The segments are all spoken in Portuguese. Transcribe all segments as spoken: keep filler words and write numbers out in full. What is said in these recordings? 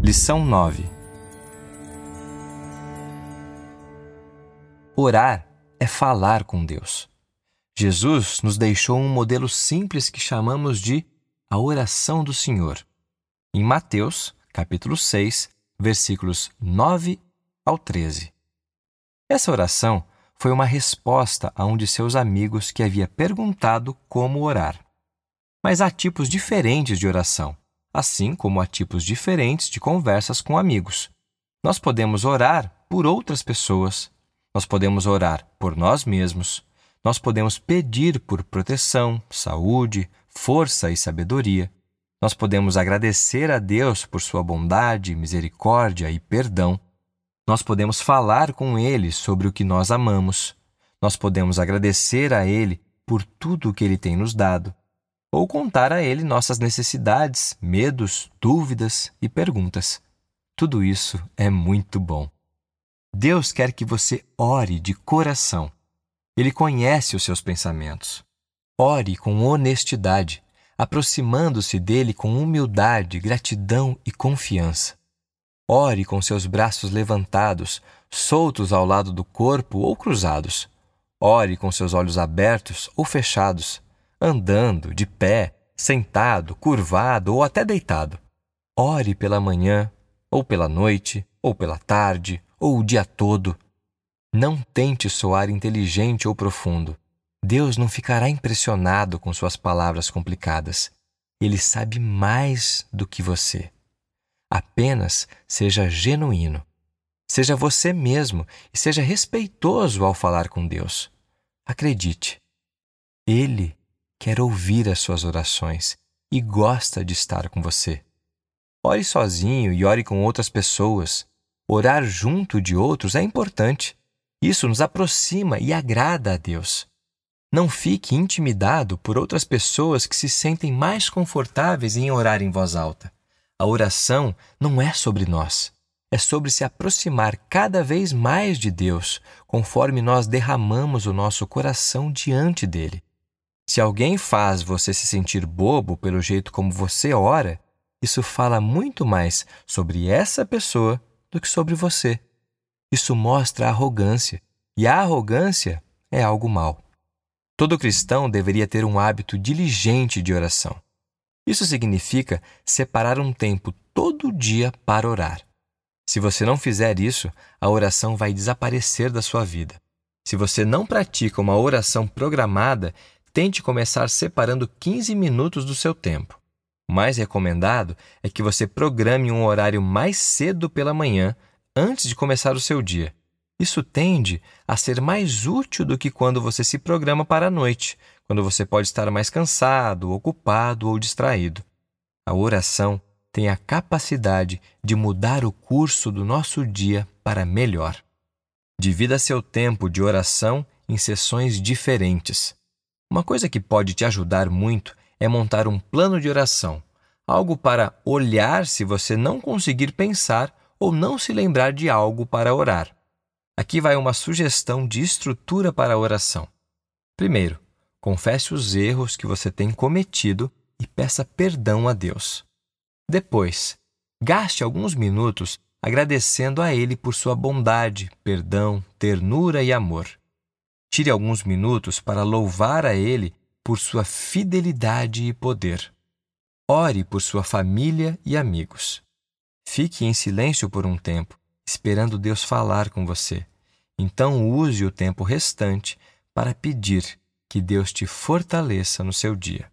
Lição nove. Orar é falar com Deus. Jesus nos deixou um modelo simples que chamamos de a oração do Senhor. Em Mateus, capítulo seis, versículos nove ao treze. Essa oração foi uma resposta a um de seus amigos que havia perguntado como orar. Mas há tipos diferentes de oração, assim como há tipos diferentes de conversas com amigos. Nós podemos orar por outras pessoas, nós podemos orar por nós mesmos, nós podemos pedir por proteção, saúde, força e sabedoria. Nós podemos agradecer a Deus por sua bondade, misericórdia e perdão. Nós podemos falar com Ele sobre o que nós amamos. Nós podemos agradecer a Ele por tudo o que Ele tem nos dado. Ou contar a Ele nossas necessidades, medos, dúvidas e perguntas. Tudo isso é muito bom. Deus quer que você ore de coração. Ele conhece os seus pensamentos. Ore com honestidade, aproximando-se dele com humildade, gratidão e confiança. Ore com seus braços levantados, soltos ao lado do corpo ou cruzados. Ore com seus olhos abertos ou fechados, andando, de pé, sentado, curvado ou até deitado. Ore pela manhã, ou pela noite, ou pela tarde, ou o dia todo. Não tente soar inteligente ou profundo. Deus não ficará impressionado com suas palavras complicadas. Ele sabe mais do que você. Apenas seja genuíno. Seja você mesmo e seja respeitoso ao falar com Deus. Acredite, Ele quer ouvir as suas orações e gosta de estar com você. Ore sozinho e ore com outras pessoas. Orar junto de outros é importante. Isso nos aproxima e agrada a Deus. Não fique intimidado por outras pessoas que se sentem mais confortáveis em orar em voz alta. A oração não é sobre nós. É sobre se aproximar cada vez mais de Deus, conforme nós derramamos o nosso coração diante dele. Se alguém faz você se sentir bobo pelo jeito como você ora, isso fala muito mais sobre essa pessoa do que sobre você. Isso mostra arrogância, e a arrogância é algo mau. Todo cristão deveria ter um hábito diligente de oração. Isso significa separar um tempo todo dia para orar. Se você não fizer isso, a oração vai desaparecer da sua vida. Se você não pratica uma oração programada, tente começar separando quinze minutos do seu tempo. O mais recomendado é que você programe um horário mais cedo pela manhã, antes de começar o seu dia. Isso tende a ser mais útil do que quando você se programa para a noite, quando você pode estar mais cansado, ocupado ou distraído. A oração tem a capacidade de mudar o curso do nosso dia para melhor. Divida seu tempo de oração em sessões diferentes. Uma coisa que pode te ajudar muito é montar um plano de oração, algo para olhar se você não conseguir pensar ou não se lembrar de algo para orar. Aqui vai uma sugestão de estrutura para a oração. Primeiro, confesse os erros que você tem cometido e peça perdão a Deus. Depois, gaste alguns minutos agradecendo a Ele por sua bondade, perdão, ternura e amor. Tire alguns minutos para louvar a Ele por sua fidelidade e poder. Ore por sua família e amigos. Fique em silêncio por um tempo, esperando Deus falar com você. Então use o tempo restante para pedir que Deus te fortaleça no seu dia.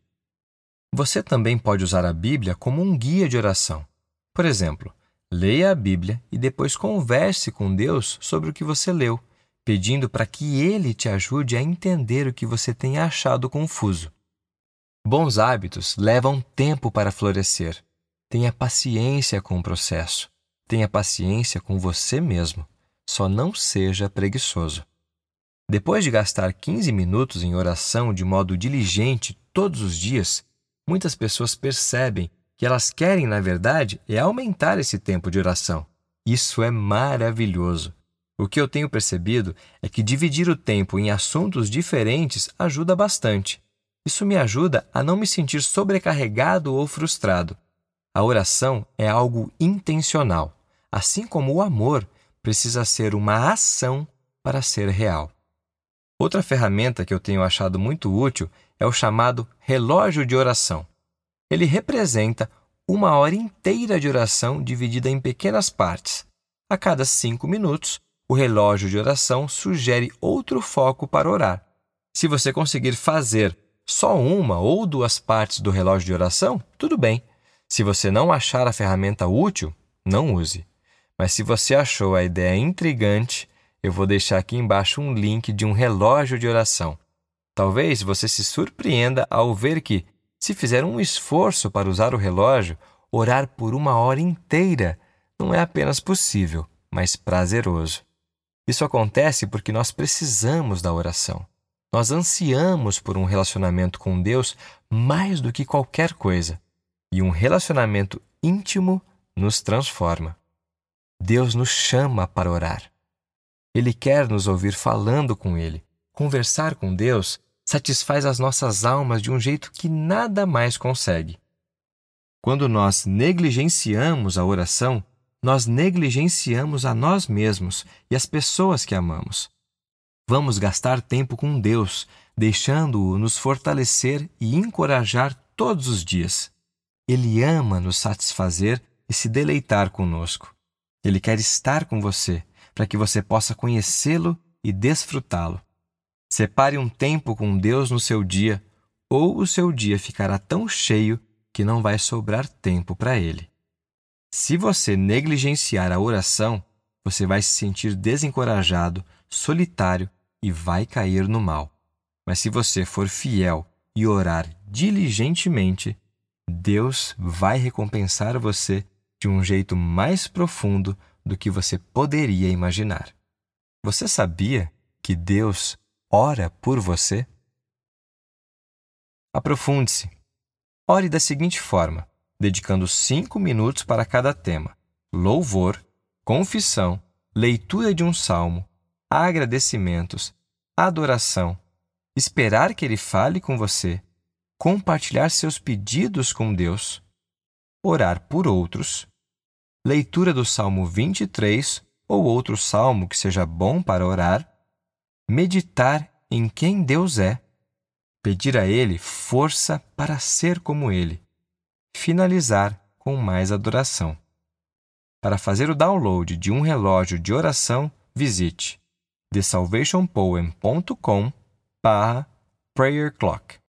Você também pode usar a Bíblia como um guia de oração. Por exemplo, leia a Bíblia e depois converse com Deus sobre o que você leu, pedindo para que Ele te ajude a entender o que você tem achado confuso. Bons hábitos levam tempo para florescer. Tenha paciência com o processo. Tenha paciência com você mesmo. Só não seja preguiçoso. Depois de gastar quinze minutos em oração de modo diligente todos os dias, muitas pessoas percebem que elas querem, na verdade, é aumentar esse tempo de oração. Isso é maravilhoso. O que eu tenho percebido é que dividir o tempo em assuntos diferentes ajuda bastante. Isso me ajuda a não me sentir sobrecarregado ou frustrado. A oração é algo intencional, assim como o amor precisa ser uma ação para ser real. Outra ferramenta que eu tenho achado muito útil é o chamado relógio de oração. Ele representa uma hora inteira de oração dividida em pequenas partes. A cada cinco minutos, o relógio de oração sugere outro foco para orar. Se você conseguir fazer só uma ou duas partes do relógio de oração, tudo bem. Se você não achar a ferramenta útil, não use. Mas se você achou a ideia intrigante, eu vou deixar aqui embaixo um link de um relógio de oração. Talvez você se surpreenda ao ver que, se fizer um esforço para usar o relógio, orar por uma hora inteira não é apenas possível, mas prazeroso. Isso acontece porque nós precisamos da oração. Nós ansiamos por um relacionamento com Deus mais do que qualquer coisa. E um relacionamento íntimo nos transforma. Deus nos chama para orar. Ele quer nos ouvir falando com Ele. Conversar com Deus satisfaz as nossas almas de um jeito que nada mais consegue. Quando nós negligenciamos a oração, nós negligenciamos a nós mesmos e as pessoas que amamos. Vamos gastar tempo com Deus, deixando-o nos fortalecer e encorajar todos os dias. Ele ama nos satisfazer e se deleitar conosco. Ele quer estar com você, para que você possa conhecê-lo e desfrutá-lo. Separe um tempo com Deus no seu dia, ou o seu dia ficará tão cheio que não vai sobrar tempo para Ele. Se você negligenciar a oração, você vai se sentir desencorajado, solitário e vai cair no mal. Mas se você for fiel e orar diligentemente, Deus vai recompensar você de um jeito mais profundo do que você poderia imaginar. Você sabia que Deus ora por você? Aprofunde-se. Ore da seguinte forma, dedicando cinco minutos para cada tema: louvor, confissão, leitura de um salmo, agradecimentos, adoração, esperar que Ele fale com você, compartilhar seus pedidos com Deus, orar por outros, leitura do Salmo vinte e três ou outro salmo que seja bom para orar, meditar em quem Deus é, pedir a Ele força para ser como Ele, finalizar com mais adoração. Para fazer o download de um relógio de oração, visite the salvation poem ponto com barra prayer clock.